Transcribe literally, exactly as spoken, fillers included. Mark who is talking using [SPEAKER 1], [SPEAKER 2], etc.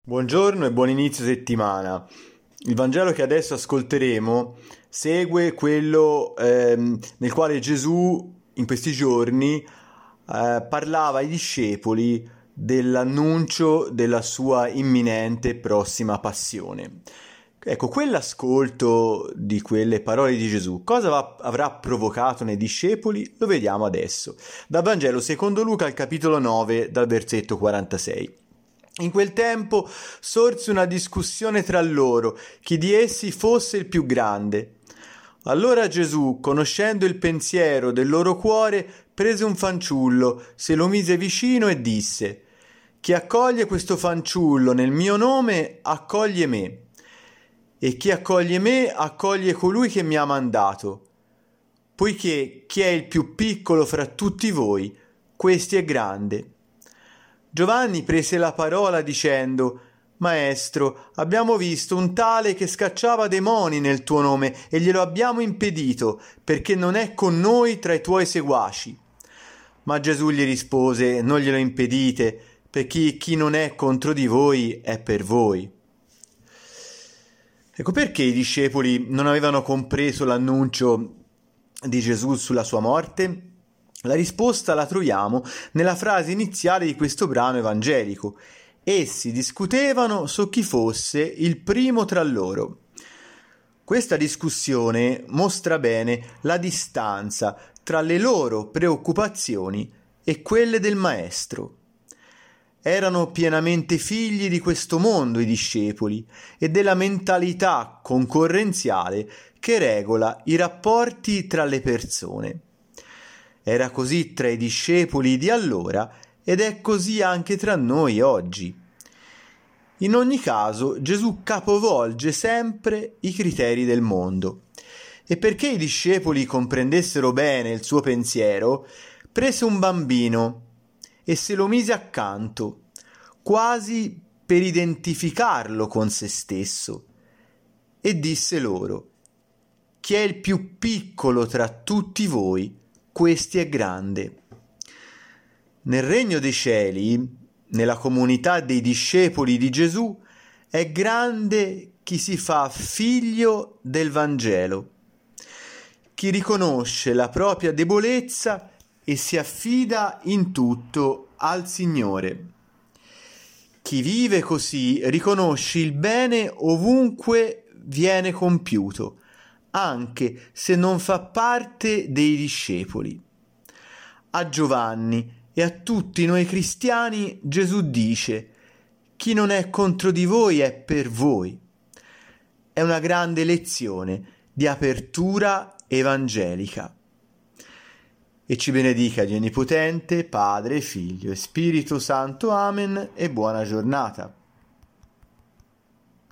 [SPEAKER 1] Buongiorno e buon inizio settimana. Il Vangelo che adesso ascolteremo segue quello ehm, nel quale Gesù in questi giorni eh, parlava ai discepoli dell'annuncio della sua imminente e prossima passione. Ecco, quell'ascolto di quelle parole di Gesù, cosa va- avrà provocato nei discepoli? Lo vediamo adesso. Dal Vangelo secondo Luca al capitolo nove, dal versetto quarantasei. In quel tempo sorse una discussione tra loro, chi di essi fosse il più grande. Allora Gesù, conoscendo il pensiero del loro cuore, prese un fanciullo, se lo mise vicino e disse: Chi accoglie questo fanciullo nel mio nome, accoglie me. E chi accoglie me, accoglie colui che mi ha mandato. Poiché chi è il più piccolo fra tutti voi, questi è grande. Giovanni prese la parola dicendo: Maestro, abbiamo visto un tale che scacciava demoni nel tuo nome e glielo abbiamo impedito, perché non è con noi tra i tuoi seguaci. Ma Gesù gli rispose: Non glielo impedite, perché chi non è contro di voi è per voi. Ecco perché i discepoli non avevano compreso l'annuncio di Gesù sulla sua morte. La risposta la troviamo nella frase iniziale di questo brano evangelico. Essi discutevano su chi fosse il primo tra loro. Questa discussione mostra bene la distanza tra le loro preoccupazioni e quelle del Maestro. Erano pienamente figli di questo mondo i discepoli e della mentalità concorrenziale che regola i rapporti tra le persone. Era così tra i discepoli di allora ed è così anche tra noi oggi. In ogni caso, Gesù capovolge sempre i criteri del mondo. E perché i discepoli comprendessero bene il suo pensiero, prese un bambino e se lo mise accanto, quasi per identificarlo con se stesso, e disse loro: Chi è il più piccolo tra tutti voi, questi è grande. Nel regno dei cieli, nella comunità dei discepoli di Gesù, è grande chi si fa figlio del Vangelo, chi riconosce la propria debolezza e si affida in tutto al Signore. Chi vive così riconosce il bene ovunque viene compiuto, anche se non fa parte dei discepoli. A Giovanni e a tutti noi cristiani Gesù dice: Chi non è contro di voi è per voi. È una grande lezione di apertura evangelica. E ci benedica Dio Onnipotente, Padre, Figlio e Spirito Santo. Amen e buona giornata.